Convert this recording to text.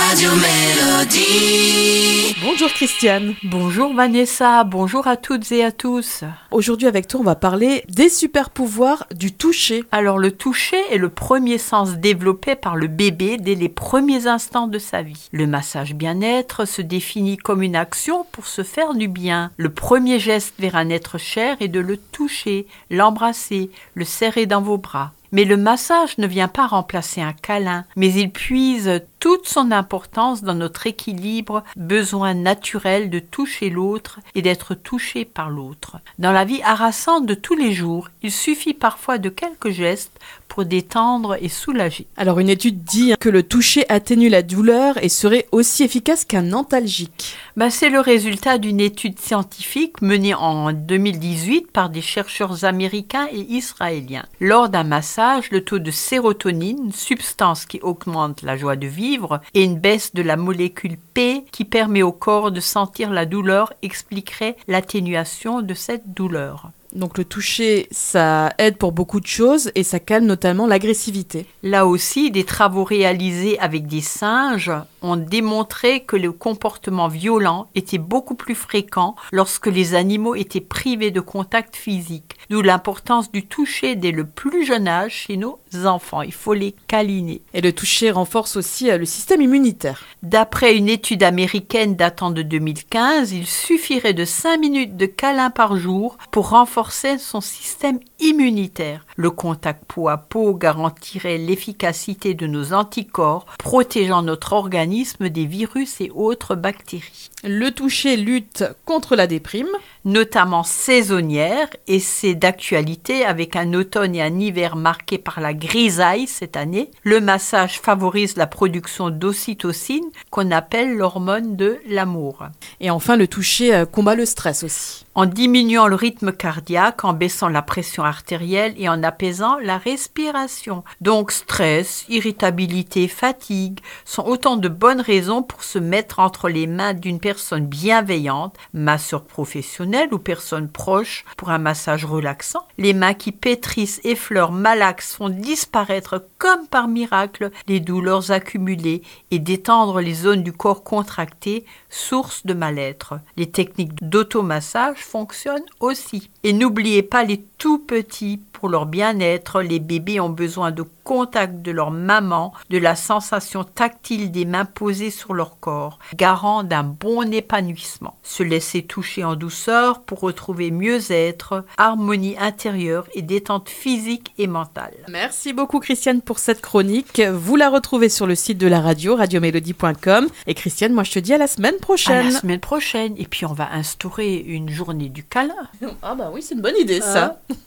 Radio Mélodie. Bonjour Christiane. Bonjour Vanessa, bonjour à toutes et à tous. Aujourd'hui avec toi on va parler des super pouvoirs du toucher. Alors le toucher est le premier sens développé par le bébé dès les premiers instants de sa vie. Le massage bien-être se définit comme une action pour se faire du bien. Le premier geste vers un être cher est de le toucher, l'embrasser, le serrer dans vos bras. Mais le massage ne vient pas remplacer un câlin, mais il puise toute son importance dans notre équilibre, besoin naturel de toucher l'autre et d'être touché par l'autre. Dans la vie harassante de tous les jours, il suffit parfois de quelques gestes pour détendre et soulager. Alors une étude dit que le toucher atténue la douleur et serait aussi efficace qu'un antalgique. C'est le résultat d'une étude scientifique menée en 2018 par des chercheurs américains et israéliens. Lors d'un massage, le taux de sérotonine, substance qui augmente la joie de vivre, et une baisse de la molécule P qui permet au corps de sentir la douleur expliquerait l'atténuation de cette douleur. Donc le toucher, ça aide pour beaucoup de choses et ça calme notamment l'agressivité. Là aussi, des travaux réalisés avec des singes ont démontré que le comportement violent était beaucoup plus fréquent lorsque les animaux étaient privés de contact physique. D'où l'importance du toucher dès le plus jeune âge chez nos enfants. Il faut les câliner. Et le toucher renforce aussi le système immunitaire. D'après une étude américaine datant de 2015, il suffirait de 5 minutes de câlin par jour pour renforcer son système immunitaire. Le contact peau à peau garantirait l'efficacité de nos anticorps, protégeant notre organisme des virus et autres bactéries. Le toucher lutte contre la déprime, notamment saisonnière, et c'est d'actualité avec un automne et un hiver marqués par la grisaille cette année. Le massage favorise la production d'ocytocine, qu'on appelle l'hormone de l'amour. Et enfin, le toucher combat le stress aussi. En diminuant le rythme cardiaque, en baissant la pression artérielle et en apaisant la respiration. Donc stress, irritabilité, fatigue sont autant de bonnes raisons pour se mettre entre les mains d'une personne bienveillante, masseur professionnel ou personne proche pour un massage relaxant. Les mains qui pétrissent, effleurent, malaxent font disparaître comme par miracle les douleurs accumulées et détendre les zones du corps contractées, source de mal-être. Les techniques d'automassage fonctionnent aussi. Et n'oubliez pas les tout petits. Pour leur bien-être, les bébés ont besoin de contact de leur maman, de la sensation tactile des mains posées sur leur corps, garant d'un bon épanouissement. Se laisser toucher en douceur pour retrouver mieux-être, harmonie intérieure et détente physique et mentale. Merci beaucoup Christiane pour cette chronique. Vous la retrouvez sur le site de la radio, radiomélodie.com. Et Christiane, moi je te dis à la semaine prochaine. À la semaine prochaine. Et puis on va instaurer une journée du câlin. Ah bah oui, c'est une bonne idée ça.